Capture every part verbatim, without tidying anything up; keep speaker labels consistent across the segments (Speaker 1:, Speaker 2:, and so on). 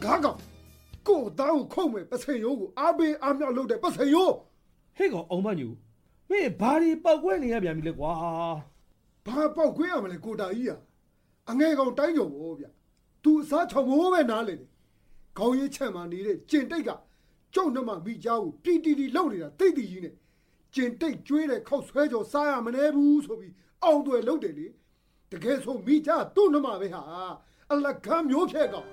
Speaker 1: ကားကောင်ကို့သားကိုခုတ်မယ်ပစိန်ရိုးကိုအားပေးအားမြောက်လုပ်တဲ့ပစိန်ရိုး
Speaker 2: ဟဲ့ကောင်အောင်မညူမင်းဘာဒီပောက်ကွဲနေရပြန်ပြီလေကွာ
Speaker 1: ဘာပောက်ကွဲရမလဲကိုတာကြီးอ่ะအငယ်ကောင်တိုင်းကြော်ဘောဗျသူအစားချောင်မိုးပဲနားလေတယ်ခေါင်းရင်းချက်မှနေတဲ့ကျင်တိတ်ကကျုံနှမမိကြားကိုတီတီတီလှုပ်နေတာတိတ်တီကြီးနဲ့ကျင်တိတ်ကျွေးတဲ့ခောက်ဆွဲကြော်စားရမနေဘူးဆိုပြီးအောင်တွေလှုပ်တယ်လေတကယ်ဆိုမိကြားသူ့နှမပဲဟာအလကားမျိုးဖြဲကောင်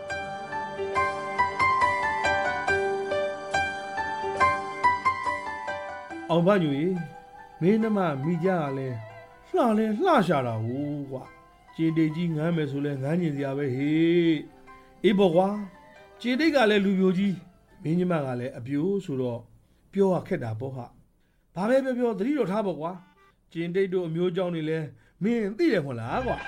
Speaker 2: အောင်မညူမင်းနှမမိကြားကလည်းလှလဲလှရှာတာဟုတ်ကွာကျင်တိတ်ကြီးငမ်းမယ်ဆိုလဲငမ်းကျင်စရာပဲဟေးအေးပေါ့ကွာကျင်တိတ်ကလည်းလူပြိုကြီးမင်းညီမကလည်းအပြိုဆိုတော့ပြောရခက်တာပေါ့ဟာဘာပဲပြောပြောသတိတော်ထားပေါ့ကွာကျင်တိတ်တို့အမျိုးကြောင့်နေလဲမင်းသိတယ်ခွန်လားကွာ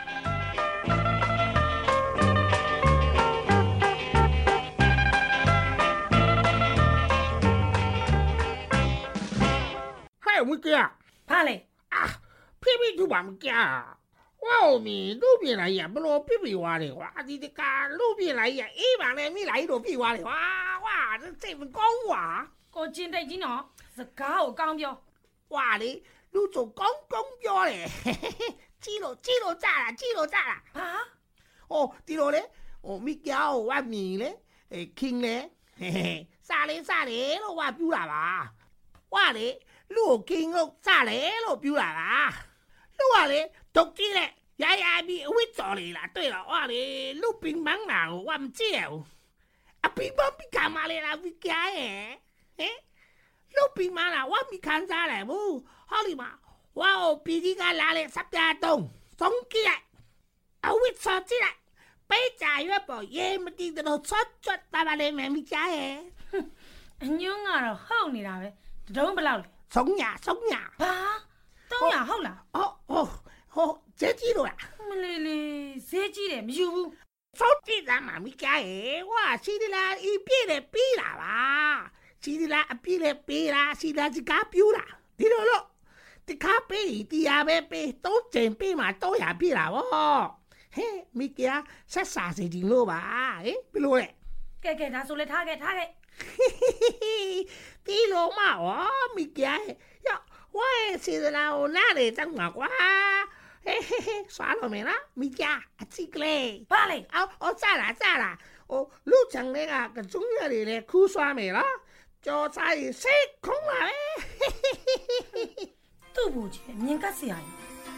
Speaker 3: ဟဲ့မကြီး
Speaker 4: ဘာလဲ
Speaker 3: အာဖိဖိသူပါမကြီးဝါမီလူပြင်းလိုက်ရဘလို့ပြပြွားတယ်ကွာဒီတကာလူပြင်းလိုက်ရအေးပါနဲ့မိလိုက်တော့ပြွားတယ်ကွာဝါစိတ်မကောင်းကွာ
Speaker 4: ကိုကျင်တိတ်ကြီးနော်စကားကိုကောင်းပြော
Speaker 3: ဝါလေလူစုံကောင်းကောင်းပြောတယ်ကြီးလို့ကြီးလို့炸啦ကြီးလို့炸啦
Speaker 4: ဟာ
Speaker 3: ဟိုဒီလိုလေဟိုမိကြောက်ဝါမီလေအဲခင်းလေစားလေစားလေလို့ဝါပြူတာပါဝါလေလူကိုခင်းလို့စားလေလို့ပြူတာပါလူကလေဒုတ်ကြီးလေရရပြီးအဝစ်တော်လေလားတွေ့လားဝါလေလူပင်မန်းနာကိုဝါမကြည့်ဘူးအပီပပီကမာလေလားဝီကြရဲ့ဟဲ့လူပင်မန်းနာဝါမီခံစားတယ်ဘူးဟောဒီမှာဝါကိုပီကြီးကလာလေစပ်ပြားတုံးဆုံးကြည့်လိုက်အဝစ်စောကြည့်လိုက်ပေးကြရွက်ပေါ်ရေမတီးတော့ချွတ်ချွတ်တာပါလေမမီကြရဲ့
Speaker 4: အညွန်းကတော့ဟုတ်နေတာပဲတုံးဘလောက်လဲ
Speaker 3: ဆုံးညာဆုံးညာ
Speaker 4: ဘာတုံးရဟုတ်လား
Speaker 3: ဟောဟောဟောဈေးကြီးလို့လား
Speaker 4: မလေးလေးဈေးကြီးတယ်မယူဘူး
Speaker 3: စောကြည့်တာမမီကြရဲ့ဝါစီဒီလာအပြည့်နဲ့ပြီးလာပါစီဒီလာအပြည့်နဲ့ပြီးလာစီဒီလာစကားပြူလာဒီလိုလို့ဒီကားပေးဒီရပဲပေးသုံးကျင်ပေးမှတော့ရပြလာဗောဟဲ့မိကဆက်စာစီဒီလို့ပါဟင်ဘယ်လိုလဲ
Speaker 4: ကဲကဲဒါဆိုလဲထားခဲ့ထားခဲ့
Speaker 3: ဒီလိုမဝမိကရဝဲစီဒီလာကိုနားလေတောင်းမှာကွာဟဲ့ဟဲ့ဟဲ့ဆွာလို့မလားမိကအချစ်ကလေး
Speaker 4: ဘာလဲ
Speaker 3: အော်အော်စားလာစားလာဟိုလူချန်လေးကကကျုံးရလေလေခူးဆွာမယ်လားကြောစားရင်စိတ်ခုံးလာပဲ
Speaker 4: သူ့ဘူကြီးမြင်ကပ်စရာကြီး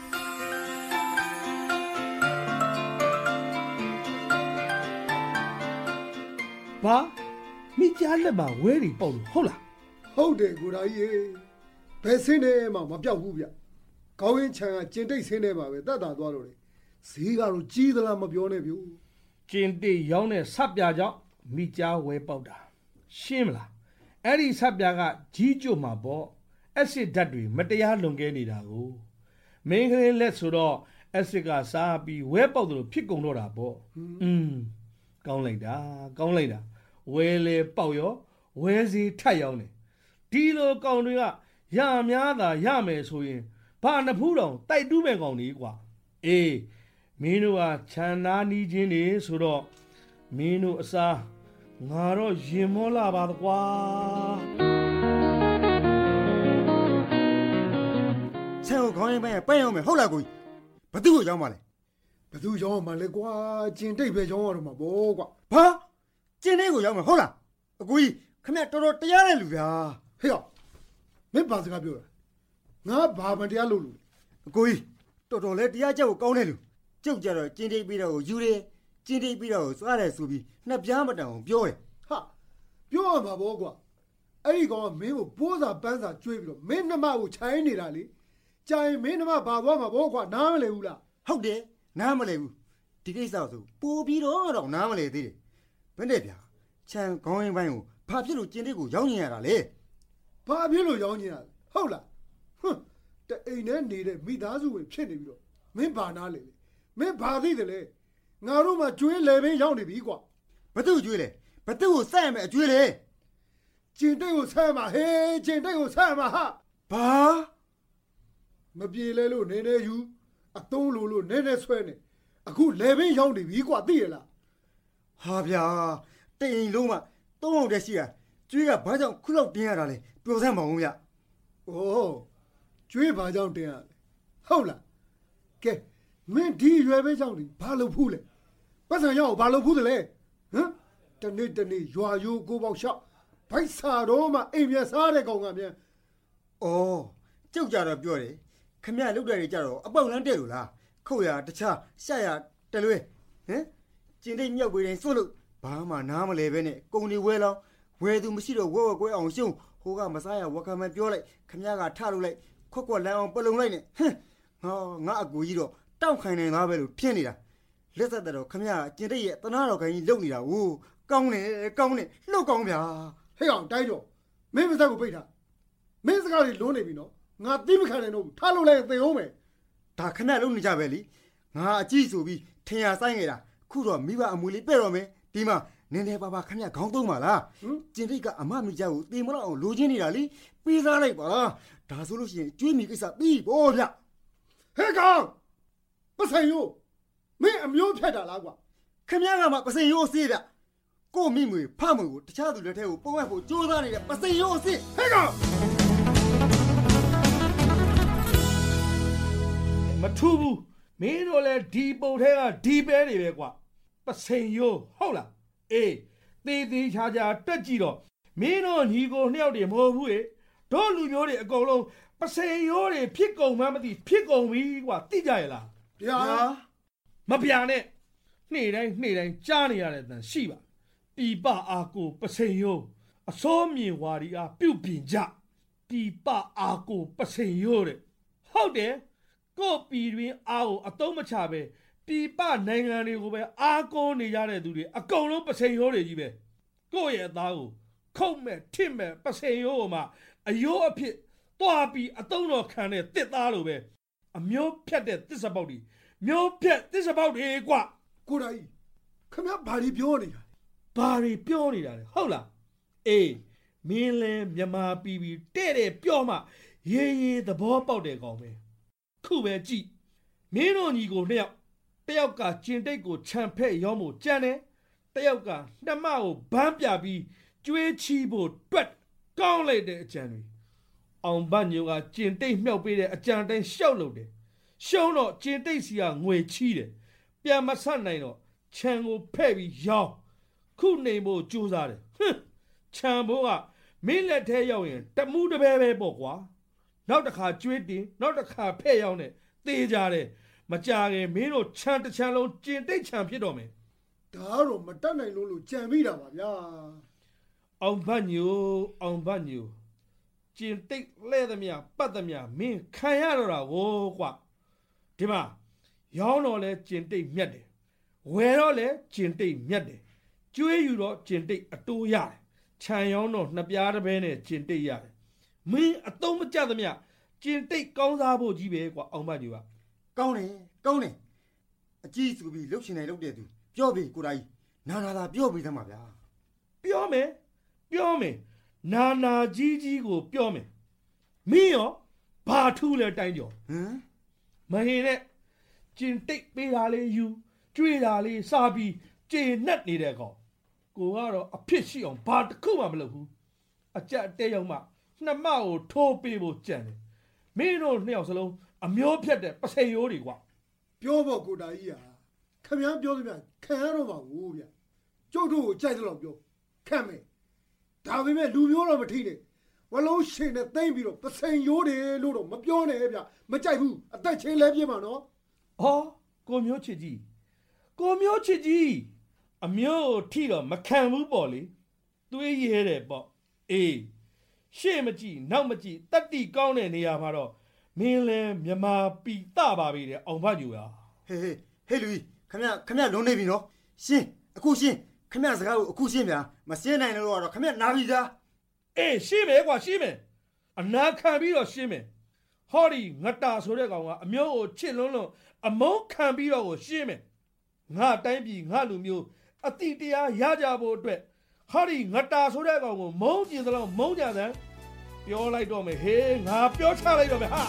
Speaker 2: ဘာမိကြားလက်မှာဝဲတွေပေါက်လို့ဟုတ်လား
Speaker 1: ဟုတ်တယ်ကိုသားကြီးဘယ်စင်းနေမှမပြောက်ဘူးဗျကောင်းရင်ချံကကျင်တိတ်စင်းနေပါပဲတတ်တာသွားလို့လေဈေးကတော့ကြီးသလားမပြောနဲ့ဗျ
Speaker 2: ကျင်တိတ်ရောင်းတဲ့ဆပ်ပြာကြောင့်မိကြားဝဲပေါက်တာရှင်းမလားအဲ့ဒီဆပ်ပြာကကြီးကျွတ်မှာပေါ့အက်ဆစ်ဓာတ်တွေမတရားလွန်ကဲနေတာကိုမင်းကလေးလက်ဆိုတော့အက်ဆစ်ကစားပြီးဝဲပေါက်တယ်လို့ဖြစ်ကုန်တော့တာပေါ့อืมကောင်းလိုက်တာကောင်းလိုက်တာဝဲလေပေါက်ရောဝဲစီထတ်ရောင်းတယ်ဒီလိုကောင်တွေကရများတာရမယ်ဆိုရင်ဘာနှစ်ဖူးတောင်တိုက်တူးမဲ့ကောင်ကြီးကွာအေးမင်းတို့ကခြံနာနီးချင်းတွေဆိုတော့မင်းတို့အစားငါတော့ရင်မောလာပါကွာ
Speaker 5: ဆန်ကိုခေါင်းရင်းပိုင်းပိုင်းအောင်မယ်ဟုတ်လားကိုကြီးဘသူ့ကိုရောက်မှလဲ
Speaker 1: ဘသူ့ရောက်မှလဲကွာကျင်တိတ်ပဲရောက်ရတော့မှာပေါ့ကွာ
Speaker 5: ဘာကျင်တိတ်ကိုရောက်မှာဟုတ်လားအကိုကြီးခမရတော်တော်တရားတဲ့လူဗျာ
Speaker 1: ဟေ့ရောက်မင်းဘာစကားပြောတာငါဘာမတရားလို့လို့
Speaker 5: အကိုကြီးတော်တော်လဲတရားချက်ကိုကောင်းတဲ့လူကျုပ်ကြတော့ကျင်တိတ်ပြီးတော့ယူတယ်ကျင်တိတ်ပြီးတော့စွားတယ်ဆိုပြီးနှစ်ပြားမတန်အောင်ပြောတယ်
Speaker 1: ဟာပြောရမှာပေါ့ကွာအဲ့ဒီကောင်ကမင်းကိုပိုးစာပန်းစာကျွေးပြီးတော့မင်းနှမကိုခြိုင်းနေတာလေကြာရင်မင်းနှမဘာသွားမှာပေါ့ကွာနားမလဲဘူးလား
Speaker 5: ဟုတ်တယ်နားမလဲဘူးဒီကိစ္စဆိုပိုးပြီးတော့တော့နားမလဲသေးတယ်ဘယ်နဲ့ဗျာချမ်းခေါင်းရင်းပိုင်းကိုဘာဖြစ်လို့ကျင်တိတ်ကိုရောက်နေရတာလဲ
Speaker 1: ဘာဖြစ်လို့ရောက်နေရလဲဟုတ်လားဟွန်းတအိမ်နဲ့နေတဲ့မိသားစုဝင်ဖြစ်နေပြီးတော့မင်းဘာနားလဲလေမင်းဘာသိတယ်လဲငါတို့မှကျွေးလေပင်ရောက်နေပြီကွာ
Speaker 5: ဘသူ့ကျွေးလဲဘသူ့ကိုဆက်ရမယ်အကျွေးလေ
Speaker 1: ကျင်တိတ်ကိုဆက်မှာဟေးကျင်တိတ်ကိုဆက်မှာဟာ
Speaker 5: ဘာ
Speaker 1: မပြေလဲလို့နေနေယူအသုံးလို့လို့နေနေဆွဲနေအခုလေပင်ရောက်နေပြီကွာသိရလား
Speaker 5: ဟာဗျာတိန်လုံးမှသုံးအောင်တည်းရှိတာကျွေးကဘာကြောင့်ခုလောက်တင်းရတာလဲပြောစမ်းပါဦးဗျ
Speaker 1: ။အိုးကျွေးဘာကြောင့်တင်းရလဲဟုတ်လားကဲမင်းဒီရွယ်ပဲကြောင့်ဒီဘာလို့ဖူးလဲပတ်စံရောက်ဘာလို့ဖူးတယ်လဲဟမ်တနေ့တနေ့ရွာယိုးကိုပေါက်လျှောက်ဘိုက်စာတော့မှအိမ်ပြန်စားတဲ့ကောင်ကမြန်
Speaker 5: အော်ကြောက်ကြတော့ပြောတယ်ခမရလုတ်တယ်ကြတော့အပေါက်လန်းတဲ့လို့လားခုတ်ရတခြားရှာရတလွဲဟမ်ကျင်တိတ်မြောက်ပေးတိုင်းစွတ်လို့ဘာမှနားမလဲပဲနဲ့ကုံဒီဝဲလောင်းဝဲသူမရှိတော့ဝဲဝဲကွဲအောင်ရှုံဟိုကမစားရဝကမန်ပြောလိုက်ခမရကထလို့လိုက်ခွက်ခွက်လန်းအောင်ပလုံလိုက်နဲ့ဟမ်ငါငါအကူကြီးတော့တောက်ခိုင်နေသားပဲလို့ဖြစ်နေတာလက်သက်တော့ခမရကျင်တိတ်ရဲ့တနာတော်ခိုင်ကြီးလုံနေတာဟိုကောင်းတယ်ကောင်းတယ်လှုပ်ကောင်းဗျာ
Speaker 1: ဟဲ့အောင်တိုင်းတော့မင်းမစက်ကိုပိတ်ထားမင်းစကားတွေလုံးနေပြီနော်ငါသိမခံနိုင်တော့ဘူးထားလို့လိုက်သေအောင်မယ်
Speaker 5: ဒါခဏလုံးနေကြပဲလीငါအကြည့်ဆိုပြီးထင်ရဆိုင်နေတာခုတော့မိဘအမွေလေးပဲ့တော့မယ်ဒီမှာနင်းနေပါပါခမရခေါင်းသုံးပါလားကျင်တိတ်ကအမမိကြကိုတေမလောက်အောင်လိုချင်နေတာလीပေးစားလိုက်ပါဒါဆိုလို့ရှိရင်ကျွေးမိကိစ္စပြီးပေါ့ဗျ
Speaker 1: ဟဲ့ကောင်ပစံယိုးမင်းအမျိုးဖြတ်တာလားကွာ
Speaker 5: ခမရကမှပစံယိုးစေးဗျကိုမိမွေဖမွေကိုတခြားသူလက်ထဲကိုပုံဝက်ဖို့ကြိုးစားနေတဲ့ပစံယိုးစေး
Speaker 1: ဟဲ့ကောင်
Speaker 2: မထူးဘူးမင်းတို့လည်းဒီပုံထဲကဒီပဲနေပဲကွာပစိန်ရိုးဟုတ်လားအေးသေးသေးချာချာတက်ကြည့်တော့မင်းတို့ညီကိုနှစ်ယောက်တည်းမဟုတ်ဘူးလေတို့လူမျိုးတွေအကုန်လုံးပစိန်ရိုးတွေဖြစ်ကုန်မှမသိဖြစ်ကုန်ပြီကွာသိကြရလား
Speaker 1: ဗျာ
Speaker 2: မပြာနဲ့နှိမ့်တိုင်းနှိမ့်တိုင်းကြားနေရတဲ့တန်ရှိပါပြပအာကိုပစိန်ရိုးအစောမြင်ဝါဒီအားပြုတ်ပြင်ကြပြပအာကိုပစိန်ရိုးတဲ့ဟုတ်တယ်ကိုပြည်တွင်အားကိုအတုံးမချပဲပြပနိုင်ငံတွေကိုပဲအားကိုးနေကြတဲ့သူတွေအကုန်လုံးပစိန်ရိုးတွေကြီးပဲကိုယ့်ရဲ့အသားကိုခုတ်မဲ့ထစ်မဲ့ပစိန်ရိုးမှာအယိုးအဖြစ်သွားပြီးအတုံးတော်ခံတဲ့တစ်သားလိုပဲအမျိုးဖြတ်တဲ့သစ္စာပေါက်တွေမျိုးဖြတ်သစ္စာပေါက်တွေကွာ
Speaker 1: ကိုရာကြီးခမဘာတွေပြောနေတာ
Speaker 2: ဘာတွေပြောနေတာလဲဟုတ်လားအေးမင်းလဲမြမာပြီးပြီးတဲ့တဲ့ပြောမှရေးရေးသဘောပေါက်တဲ့ကောင်ပဲခုပဲကြည့်မင်းတို့ညီကိုနှစ်ယောက်တယောက်ကကျင်တိတ်ကိုခြံဖက်ရောမို့ကြမ်းတယ်တယောက်ကနှမကိုဘန်းပြပြီးကျွေးချီဖို့တွက်ကောင်းလိုက်တဲ့အကြံတွေအောင်ဘတ်ညိုကကျင်တိတ်မြောက်ပေးတဲ့အကြံတိုင်းရှောက်လို့တယ်ရှုံးတော့ကျင်တိတ်စီကငွေချီးတယ်ပြန်မဆက်နိုင်တော့ခြံကိုဖဲ့ပြီးရောင်းခုနေဖို့ကြိုးစားတယ်ဟွန်းခြံဘိုးကမင်းလက်ထဲရောက်ရင်တမှုတပဲပဲပေါ့ကွာနောက်တစ်ခါကျွေးတင်နောက်တစ်ခါဖဲ့ရောက်နေသေးကြတယ်မကြခင်မင်းတို့ခြံတစ်ခြံလုံးကျင်တိတ်ခြံဖြစ်တော့မယ်
Speaker 1: ဒါတော့မတတ်နိုင်လို့လို့ကြံမိတာပါဗျာ
Speaker 2: အောင်ဘတ်ညိုအောင်ဘတ်ညိုကျင်တိတ်လဲသမျှပတ်သမျှမင်းခံရတော့တာကိုကွာဒီမှာရောင်းတော့လဲကျင်တိတ်မြတ်တယ်ဝယ်တော့လဲကျင်တိတ်မြတ်တယ်ကျွေးယူတော့ကျင်တိတ်အတိုးရတယ်ခြံရောင်းတော့နှစ်ပြားတစ်ပဲနဲ့ကျင်တိတ်ရတယ်မင်းအတုံးမကြသမျှကျင်တိတ်ကောင်းစားဖို့ကြီးပဲကွာအောင်ဘတ်ညိုက
Speaker 5: ကောင်းတယ်ကောင်းတယ်အကြည့်ဆိုပြီးလှုပ်ရှင်နေလှုပ်တဲ့သူပြောပြီကိုရာကြီးနာနာသာပြောပြီးသမှာဗျာ
Speaker 2: ပြောမယ်ပြောမယ်နာနာကြီးကြီးကိုပြောမယ်မင်းရောဘာထူးလဲတိုင်းကျော်
Speaker 5: ဟမ်
Speaker 2: မဟင်နဲ့ကျင်တိတ်ပေးတာလေးယူကျွေးတာလေးစားပြီးကျေနပ်နေတဲ့ကောင်ကိုကတော့အဖြစ်ရှိအောင်ဘာတစ်ခုမှမလုပ်ဘူးအကြက်တဲရောက်မှနှမကိုထိုးပေးဖို့ကြံတယ်မင်းတို့နှစ်ယောက်စလုံးအမျိုးဖြတ်တဲ့ပစိန်ရိုးတွေကွာ
Speaker 1: ပြောဖို့ကိုတာကြီးဟာခမည်းပြောသမျှခံရတော့ပါဘူးဗျကျုပ်တို့ကိုကြိုက်တော့ပြောခံမယ်ဒါပေမဲ့လူမျိုးတော့မထိနဲ့ဝလုံးရှင်နဲ့သိမ့်ပြီးတော့ပစိန်ရိုးတယ်လို့တော့မပြောနဲ့ဗျမကြိုက်ဘူးအသက်ချင်းလဲပြင်းပါနော်
Speaker 2: ဟောကိုမျိုးချစ်ကြီးကိုမျိုးချစ်ကြီးအမျိုးထိတော့မခံဘူးပေါ့လေသွေးရဲတယ်ပေါ့အေးရှေ့မကြည့်နောက်မကြည့်တတိကောင်းတဲ့နေရာမှာတော့မင်းလဲမြမာပီတပါပြီတဲ့အောင်ဘတ်ညိုရ
Speaker 5: ဟေးဟေးဟေးလူကြီးခမရခမရလုံးနေပြီနော်ရှင်းအခုရှင်းခမရစကားကိုအခုရှင်းဗျာမရှင်းနိုင်လို့တော့ခမရနာပြီသား
Speaker 2: အေးရှင်းမယ်ကွာရှင်းမယ်အနာခံပြီးတော့ရှင်းမယ်ဟောဒီငတာဆိုတဲ့ကောင်ကအမျိုးကိုချစ်လွန်းလွန်းအမုန်းခံပြီးတော့ကိုရှင်းမယ်ငါတိုင်းပြည်ငါလူမျိုးအတိတရားရကြဖို့အတွက်ဟောဒီငတာဆိုတဲ့ကောင်ကိုမုန်းကျင်သလောက်မုန်းကြတယ်ပြောလိုက်တော့မယ်ဟေးငါပြောချလိုက်တော့မယ်ဟာ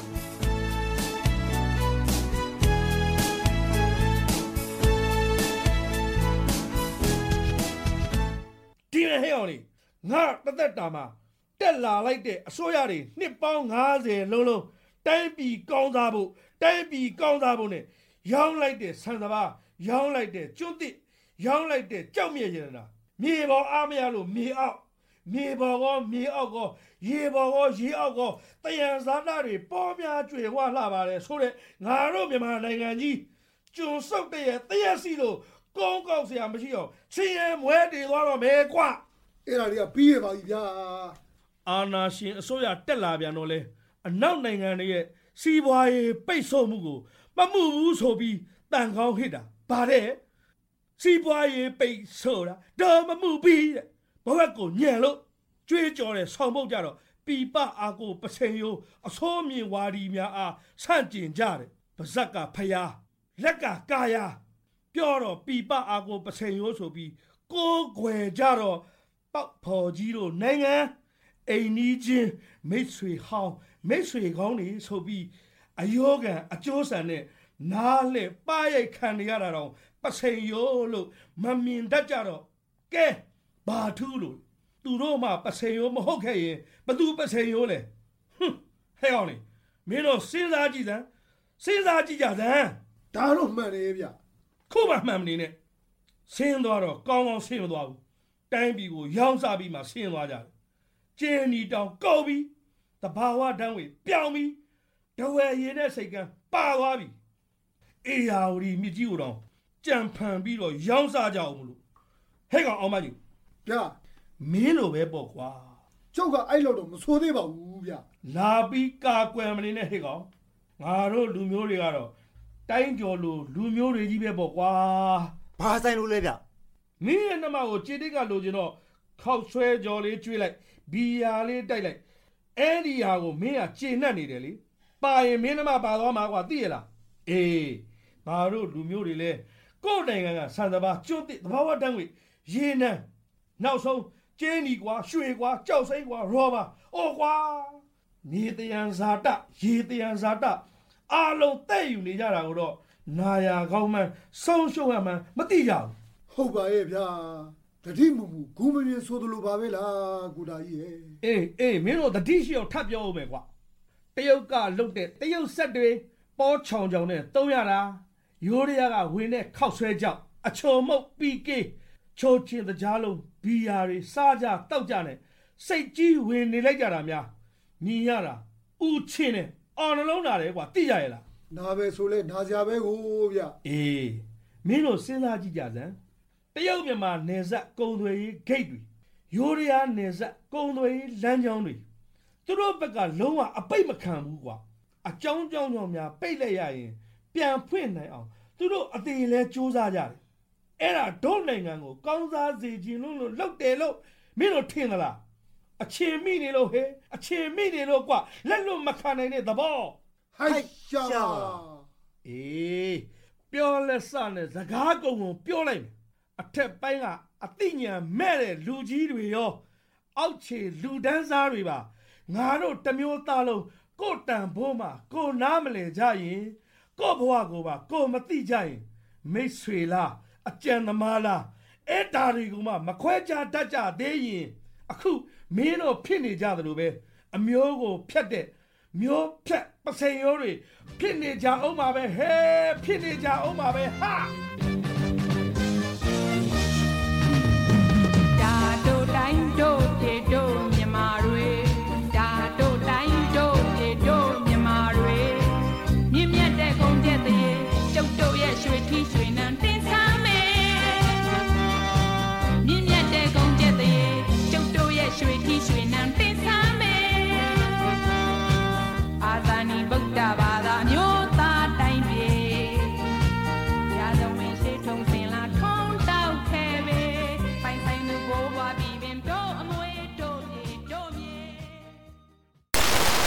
Speaker 2: ရင်ဟဲ့အောင်လေငါတသက်တာမှာတက်လာလိုက်တဲ့အစိုးရတွေနှစ်ပေါင်း50လုံးလုံးတိုင်းပြည်ကောင်းစားဖို့တိုင်းပြည်ကောင်းစားဖို့ ਨੇ ရောင်းလိုက်တဲ့ဆန်စပါးရောင်းလိုက်တဲ့ကျွန်းတစ်ရောင်းလိုက်တဲ့ကြောက်မြဲရတာမြေပေါ်အားမရလို့မြေအောက်မြေပေါ်ကောမြေအောက်ကောရေပေါ်ကောရေအောက်ကောတယံဇာတာတွေပေါ်များကျွေဝလှပါတယ်ဆိုတဲ့ငါတို့မြန်မာနိုင်ငံကြီးကျွန်းစုပ်တဲ့တရက်စီလို့ကောင်းကောက်เสียမရှိအောင်ချင်းရဲမွဲတည်သွားတော့မယ်ကွာ
Speaker 1: အဲ့ဒါတွေကပြီးရပါပြီဗျာ
Speaker 2: အာနာရှင်အစိုးရတက်လာပြန်တော့လဲအနောက်နိုင်ငံတွေရဲ့စီးပွားရေးပိတ်ဆို့မှုကိုမမှုဘူးဆိုပြီးတန်ကောင်းဟစ်တာဗါတဲ့စီးပွားရေးပိတ်ဆို့တာတော့မမှုပြီးတဲ့ဘဝကိုညံလို့ကြွေးကြော်တဲ့ဆောင်းပုတ်ကြတော့ပီပအာကိုပစိန်ယိုအစိုးမြင်ဝါဒီများအားဆန့်ကျင်ကြတယ်ပါဇက်ကဖျားလက်ကကာယာပြောတော့ပီပအာကိုပစိန်ယိုဆိုပြီးကိုးကွယ်ကြတော့ပေါက်ဖော်ကြီးတို့နိုင်ငံအိမ်နီးချင်းမိတ်ဆွေဟောင်းမိတ်ဆွေကောင်းတွေဆိုပြီးအယောဂံအကျိုးဆန်နဲ့နားလှပါရိုက်ခံရတာတော့ပစိန်ယိုလို့မမြင်တတ်ကြတော့ကဲဘာထူးလို့သူတို့မှပစိန်ယိုမဟုတ်ခဲ့ရင်ဘသူပစိန်ယိုလဲဟွန်းဟဲ့အောင်လေမင်းတို့စဉ်းစားကြည့်စမ်းစဉ်းစားကြည့်ကြစမ်း
Speaker 1: ဒါတော့မှန်တယ်ဗျ
Speaker 2: ခုမှမှန်မနေနဲ့ဆင်းသွားတော့ကောင်းကောင်းဆင်းမသွားဘူးတိုင်းပြည်ကိုရောင်းစားပြီးမှဆင်းသွားကြတယ်ကျင်းနီတောင်ကောက်ပြီးတဘာဝတန်းဝေပြောင်းပြီးဒဝယ်ရည်နဲ့စိတ်ကန်းပါသွားပြီအေယာဝတီမြစ်ကြီးကိုတော့ကြံဖန်ပြီးတော့ရောင်းစားကြအောင်မလို့ဟဲ့ကောင်အောင်မကြီး
Speaker 1: ဗျာ
Speaker 2: မင်းလိုပဲပေါ့ကွာ
Speaker 1: ကျုပ်ကအဲ့လောက်တော့မဆိုးသေးပါဘူးဗျာ
Speaker 2: လာပြီးကာကွယ်မနေနဲ့ဟဲ့ကောင်ငါတို့လူမျိုးတွေကတော့တိုင်းကျော်လိုလူမျိုးတွေကြီးပဲပေါ့ကွာ
Speaker 5: ဘာဆိုင်လို့လဲဗျ
Speaker 2: မင်းရဲ့နှမကိုခြေတိတ်ကလိုချင်တော့ခောက်ဆွဲကြော်လေးကျွေးလိုက်ဘီယာလေးတိုက်လိုက်အဲ့ဒီဟာကိုမင်းကကျေနပ်နေတယ်လေပါရင်မင်းနှမပါသွားမှာကွာသိရလားအေးငါတို့လူမျိုးတွေလဲကိုယ့်နိုင်ငံကဆန်စပါးကျွတ်တဲ့သဘာဝတန်းဝေရေနံနောက်ဆုံးကျင်းနီကွာရွှေကွာကြောက်စိမ့်ကွာရောပါအော်ကွာမြေတယံဇာတရေတယံဇာတအားလုံးတဲ့ယူနေကြတာကိုတော့နာယာကောင်းမှန်းဆုံးရှုံးရမှန်းမသိကြဘူး
Speaker 1: ဟုတ်ပါရဲ့ဗျာတတိမူမူဂူမမြင်ဆိုသလိုပါပဲလားကုတာကြီးရဲ့
Speaker 2: အေးအေးမင်းတို့တတိရှိအောင်ထပ်ပြောအောင်မယ်ကွာတရုတ်ကလုတ်တဲ့တရုတ်ဆက်တွေပေါ်ချောင်ချောင်နဲ့တုံးရတာရိုးရကဝင်တဲ့ခောက်ဆွဲကြောက်အချုံမုတ်ပီကေချိုးချင်းတကြားလုံးဘီယာတွေစားကြတောက်ကြနဲ့စိတ်ကြီးဝင်နေလိုက်ကြတာများမြင်ရတာဥချင်းနဲ့အော်နှလုံးလာတယ်ကွာသိကြရဲ့လား
Speaker 1: နာပဲဆိုလဲနာစရာပဲကိုဗျာ
Speaker 2: အေးမင်းတို့စဉ်းစားကြည့်ကြစမ်းတရုတ်မြန်မာနယ်စပ်ကုံသွေးဂိတ်တွေရိုးရနယ်စပ်ကုံသွေးလမ်းကြောင်းတွေသူတို့ဘက်ကလုံးဝအပိတ်မခံဘူးကွာအကြောင်းကြောင်းကြောင့်များပိတ်လိုက်ရရင်ပြန်ဖွင့်နိုင်အောင်သူတို့အသေးလဲစူးစမ်းကြတယ်အဲ့ဒါဒုနိုင်ငံကိုကောင်းစားစေခြင်းလို့လို့လောက်တယ်လို့မင်းတို့ထင်သလားအချင်းမိနေလို့ဟဲ့အချင်းမိနေလို့ကွာလက်လွတ်မခံနိုင်တဲ့သဘော
Speaker 1: ဟိုက်ရှာ
Speaker 2: အေးပြောလက်စနဲ့စကားကုံကုံပြောလိုက်မယ်အထက်ပိုင်းကအသိဉာဏ်မဲ့တဲ့လူကြီးတွေရောအောက်ခြေလူဒန်းစားတွေပါငါတို့တစ်မျိုးသားလုံးကိုယ်တန်ဖိုးမှာကိုနားမလဲကြရင်ကိုဘဝကိုပါကိုမသိကြရင်မိတ်ဆွေလားအကြံသမားလားအဲ့ဒါတွေကမှမခွဲခြားတတ်ကြသေးရင်အခုမင်းတို့ဖြစ်နေကြသလိုပဲအမျိုးကိုဖြတ်တဲ့မျိုးဖြတ်ပစိန်ရိုးတွေဖြစ်နေကြအောင်ပါပဲဟဲ့ဖြစ်နေကြအောင်ပါပဲဟာ